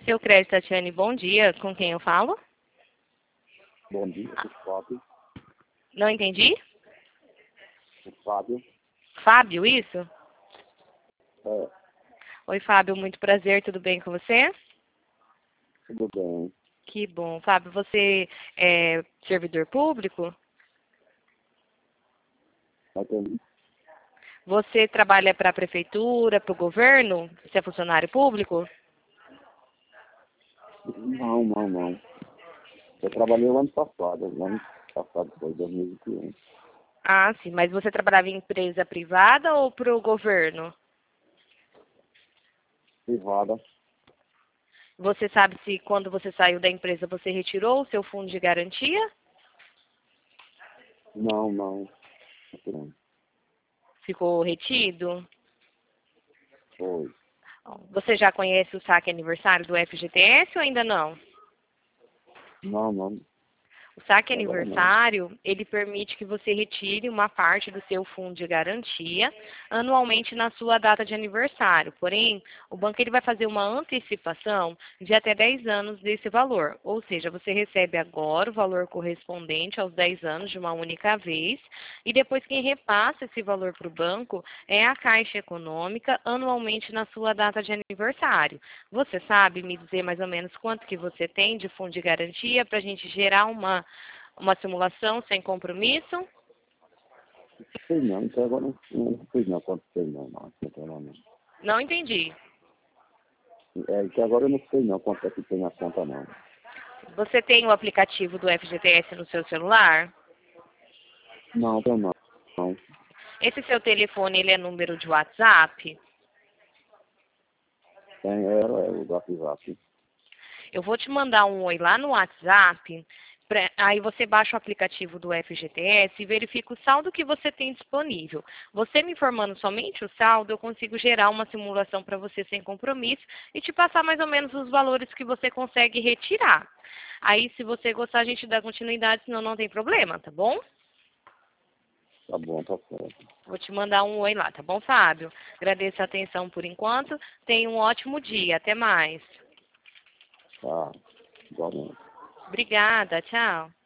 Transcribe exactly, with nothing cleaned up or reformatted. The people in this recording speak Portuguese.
Seu Crédito, Tatiane, bom dia. Com quem eu falo? Bom dia, o Fábio. Não entendi? O Fábio. Fábio, isso? É, Oi, Fábio, muito prazer. Tudo bem com você? tudo bem. Que bom. Fábio, você é servidor público? Entendi. Você trabalha para a prefeitura, para o governo? Você é funcionário público? Não, não, não. Eu trabalhei o ano passado. O ano passado foi dois mil e vinte e um. Ah, sim. Mas você trabalhava em empresa privada ou para o governo? Privada. Você sabe se quando você saiu da empresa você retirou o seu fundo de garantia? Não, não. Não. Ficou retido? Foi. Você já conhece o saque aniversário do F G T S ou ainda não? Não, não. O saque Agora não. aniversário, ele permite que você retire uma parte do seu fundo de garantia anualmente na sua data de aniversário. Porém, o banco ele vai fazer uma antecipação de até dez anos desse valor. Ou seja, você recebe agora o valor correspondente aos dez anos de uma única vez e depois quem repassa esse valor para o banco é a Caixa Econômica anualmente na sua data de aniversário. Você sabe me dizer mais ou menos quanto que você tem de fundo de garantia para a gente gerar uma uma simulação sem compromisso? Sei não, então agora não, não sei não quanto sei não, não, não, não. Não entendi. É que agora eu não sei não quanto é que tem na conta não. Você tem o aplicativo do F G T S no seu celular? Não, eu não. Não. Esse seu telefone, ele é número de WhatsApp? Tem, era é, o WhatsApp. Eu vou te mandar um oi lá no WhatsApp, pra, aí você baixa o aplicativo do F G T S e verifica o saldo que você tem disponível. Você me informando somente o saldo, eu consigo gerar uma simulação para você sem compromisso e te passar mais ou menos os valores que você consegue retirar. Aí, se você gostar, a gente dá continuidade, senão não tem problema, tá bom? Tá bom, tá certo. Vou te mandar um oi lá, tá bom, Fábio? Agradeço a atenção por enquanto. Tenha um ótimo dia. Até mais. Tá, igualmente. Obrigada. Tchau.